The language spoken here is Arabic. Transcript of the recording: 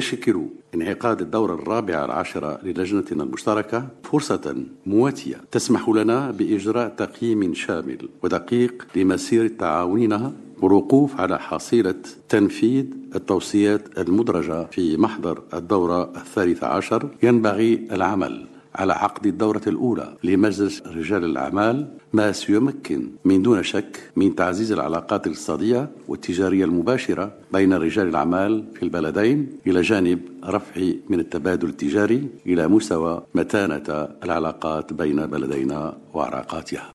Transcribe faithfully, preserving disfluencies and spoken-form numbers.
يشكل انعقاد الدورة الرابعة العشرة للجنتنا المشتركة فرصة مواتية تسمح لنا بإجراء تقييم شامل ودقيق لمسيرة تعاوننا والوقوف على حصيلة تنفيذ التوصيات المدرجة في محضر الدورة الثالثة عشر. ينبغي العمل على عقد الدورة الأولى لمجلس رجال الأعمال، ما سيمكن من دون شك من تعزيز العلاقات الاقتصادية والتجارية المباشرة بين رجال الأعمال في البلدين، إلى جانب رفع من التبادل التجاري إلى مستوى متانة العلاقات بين بلدينا وعلاقاتها.